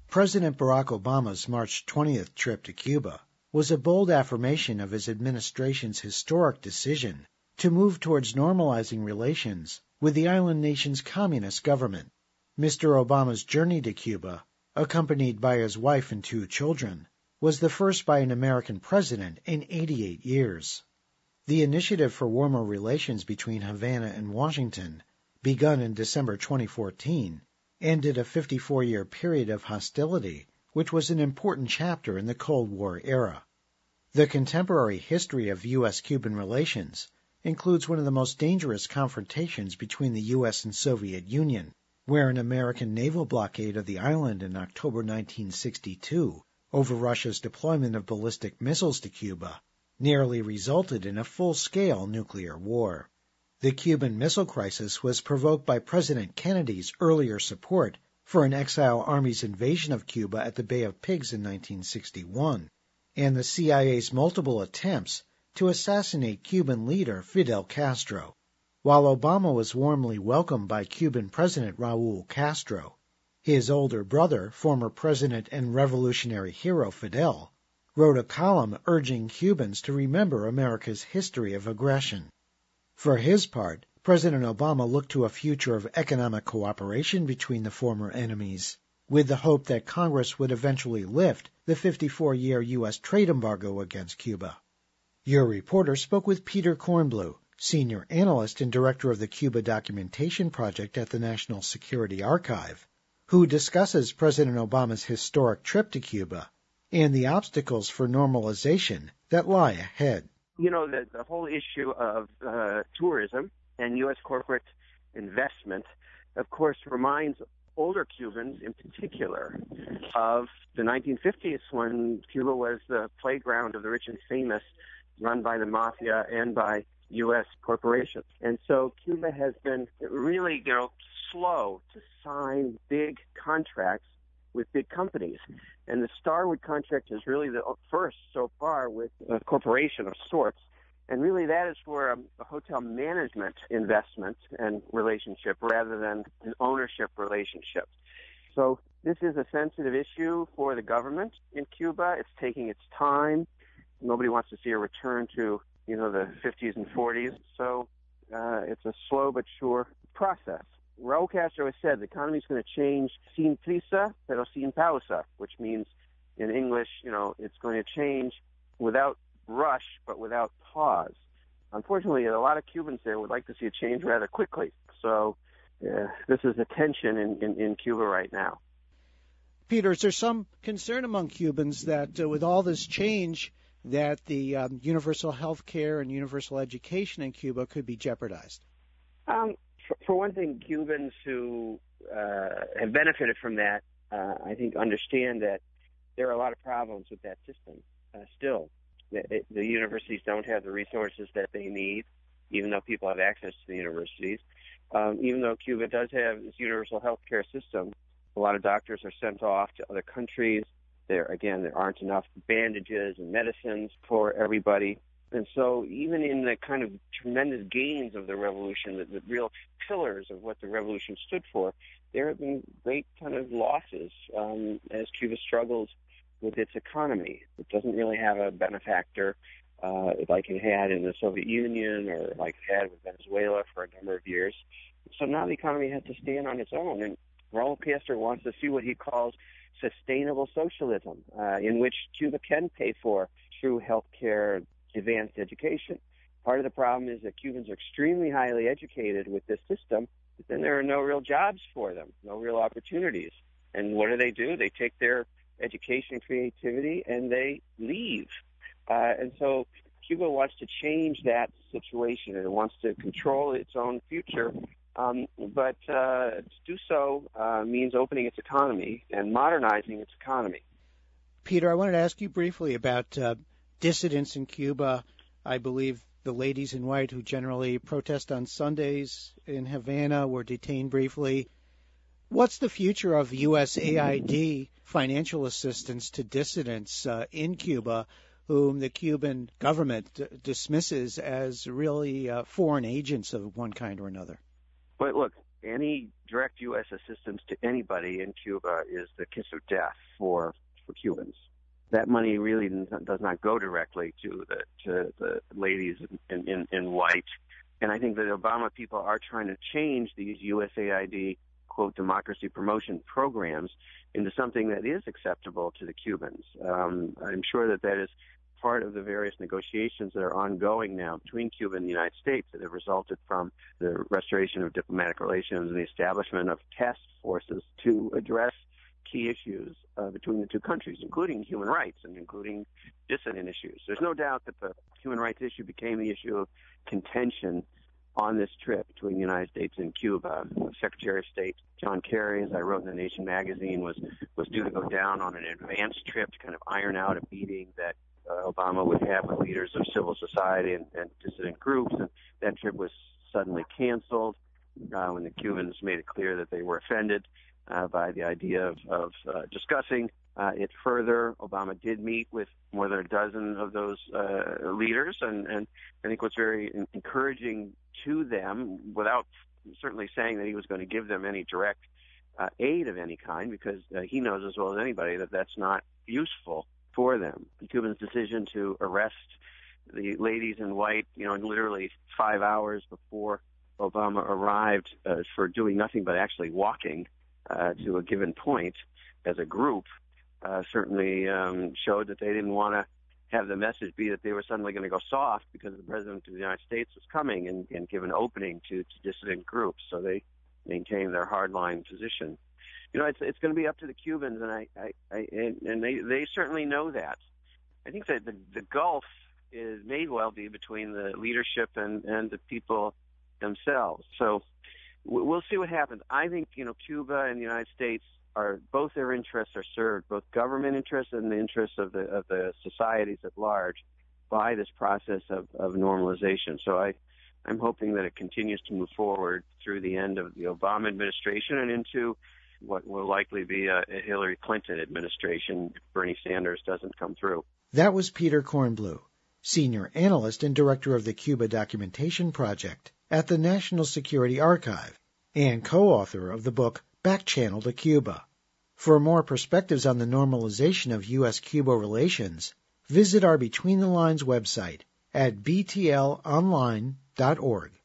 President Barack Obama's March 20th trip to Cuba was a bold affirmation of his administration's historic decision to move towards normalizing relations with the island nation's communist government. Mr. Obama's journey to Cuba, accompanied by his wife and 2 children, was the first by an American president in 88 years. The initiative for warmer relations between Havana and Washington, begun in December 2014, ended a 54-year period of hostility, which was an important chapter in the Cold War era. The contemporary history of U.S.-Cuban relations includes one of the most dangerous confrontations between the U.S. and Soviet Union, where an American naval blockade of the island in October 1962 over Russia's deployment of ballistic missiles to Cuba nearly resulted in a full-scale nuclear war. The Cuban Missile Crisis was provoked by President Kennedy's earlier support for an exile army's invasion of Cuba at the Bay of Pigs in 1961, and the CIA's multiple attempts to assassinate Cuban leader Fidel Castro. While Obama was warmly welcomed by Cuban President Raul Castro, his older brother, former President and revolutionary hero Fidel, wrote a column urging Cubans to remember America's history of aggression. For his part, President Obama looked to a future of economic cooperation between the former enemies, with the hope that Congress would eventually lift the 54-year U.S. trade embargo against Cuba. Your reporter spoke with Peter Kornbluh, senior analyst and director of the Cuba Documentation Project at the National Security Archive, who discusses President Obama's historic trip to Cuba and the obstacles for normalization that lie ahead. You know, the whole issue of tourism and U.S. corporate investment, of course, reminds older Cubans in particular of the 1950s when Cuba was the playground of the rich and famous, run by the mafia and by U.S. corporations. And so Cuba has been really, slow to sign big contracts with big companies. And the Starwood contract is really the first so far with a corporation of sorts. And really that is for a hotel management investment and relationship rather than an ownership relationship. So this is a sensitive issue for the government in Cuba. It's taking its time. Nobody wants to see a return to, the 50s and 40s. So it's a slow but sure process. Raul Castro has said the economy is going to change sin prisa, pero sin pausa, which means in English, it's going to change without rush, but without pause. Unfortunately, a lot of Cubans there would like to see a change rather quickly. So this is a tension in Cuba right now. Peter, is there some concern among Cubans that with all this change, that the universal health care and universal education in Cuba could be jeopardized? For one thing, Cubans who have benefited from that, I think, understand that there are a lot of problems with that system still. The universities don't have the resources that they need, even though people have access to the universities. Even though Cuba does have this universal health care system, a lot of doctors are sent off to other countries. There aren't enough bandages and medicines for everybody. And so even in the kind of tremendous gains of the revolution, the real pillars of what the revolution stood for, there have been great kind of losses as Cuba struggles with its economy. It doesn't really have a benefactor like it had in the Soviet Union or like it had with Venezuela for a number of years. So now the economy has to stand on its own. And Raul Castro wants to see what he calls sustainable socialism, in which Cuba can pay for through health care, advanced education. Part of the problem is that Cubans are extremely highly educated with this system, but then there are no real jobs for them, no real opportunities. And what do? They take their education creativity and they leave. And so Cuba wants to change that situation and it wants to control its own future. But to do so means opening its economy and modernizing its economy. Peter, I wanted to ask you briefly about dissidents in Cuba. I believe the ladies in white who generally protest on Sundays in Havana were detained briefly. What's the future of USAID financial assistance to dissidents in Cuba, whom the Cuban government dismisses as really foreign agents of one kind or another? But look, any direct U.S. assistance to anybody in Cuba is the kiss of death for Cubans. That money really does not go directly to the ladies in white. And I think that Obama people are trying to change these USAID, quote, democracy promotion programs into something that is acceptable to the Cubans. I'm sure that is part of the various negotiations that are ongoing now between Cuba and the United States that have resulted from the restoration of diplomatic relations and the establishment of task forces to address key issues between the two countries, including human rights and including dissident issues. There's no doubt that the human rights issue became the issue of contention on this trip between the United States and Cuba. Secretary of State John Kerry, as I wrote in The Nation magazine, was due to go down on an advanced trip to kind of iron out a meeting that Obama would have with leaders of civil society and dissident groups, and that trip was suddenly canceled when the Cubans made it clear that they were offended by the idea of discussing it further. Obama did meet with more than a dozen of those leaders, and I think what's very encouraging to them, without certainly saying that he was going to give them any direct aid of any kind, because he knows as well as anybody that that's not useful for them. The Cubans' decision to arrest the ladies in white, literally 5 hours before Obama arrived for doing nothing but actually walking to a given point as a group, certainly showed that they didn't want to have the message be that they were suddenly going to go soft because the President of the United States was coming and give an opening to dissident groups. So they maintained their hardline position. It's going to be up to the Cubans, and they certainly know that. I think that the gulf may well be between the leadership and the people themselves. So we'll see what happens. I think Cuba and the United States both their interests are served, both government interests and the interests of the societies at large, by this process of normalization. So I'm hoping that it continues to move forward through the end of the Obama administration and into what will likely be a Hillary Clinton administration if Bernie Sanders doesn't come through. That was Peter Kornbluh, Senior Analyst and Director of the Cuba Documentation Project at the National Security Archive and co-author of the book Back Channel to Cuba. For more perspectives on the normalization of U.S.-Cuba relations, visit our Between the Lines website at btlonline.org.